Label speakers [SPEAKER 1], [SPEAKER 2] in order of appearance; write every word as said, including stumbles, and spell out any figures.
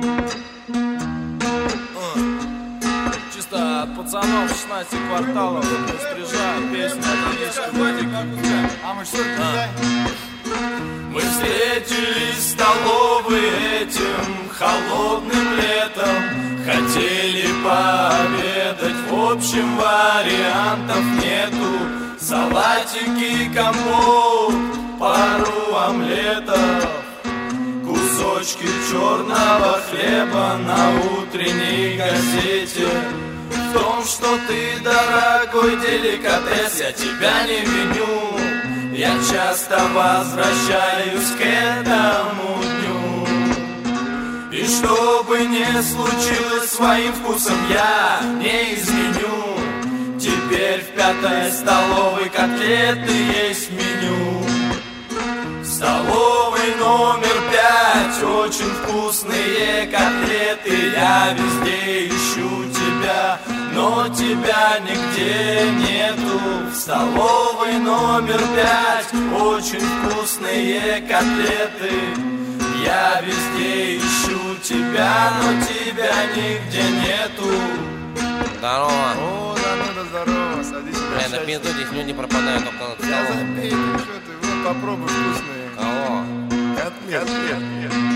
[SPEAKER 1] Чисто от пацанов шестнадцати кварталов стрижа песня
[SPEAKER 2] А мы что это?
[SPEAKER 1] Мы встретились в столовой этим холодным летом. Хотели пообедать, в общем вариантов нету. Салатики, компот, пару омлетов, кусочки черного хлеба на утренней газете. В том, что ты, дорогой деликатес, я тебя не виню. Я часто возвращаюсь к этому дню. И что бы ни случилось, своим вкусом я не изменю. Теперь в пятой столовой котлеты есть в меню. В столовой номер пять очень вкусные котлеты. Я везде ищу тебя, но тебя нигде нету. В столовой номер пять очень вкусные котлеты. Я везде ищу тебя, но тебя нигде нету.
[SPEAKER 3] Здорово.
[SPEAKER 2] О, да, ну да, здорово, садись.
[SPEAKER 3] Бля, на пизду здесь люди пропадают только над
[SPEAKER 2] Я
[SPEAKER 3] столом.
[SPEAKER 2] запей, ну что ты, вот попробуй вкусные.
[SPEAKER 3] Кого?
[SPEAKER 2] Котлет. Котлет.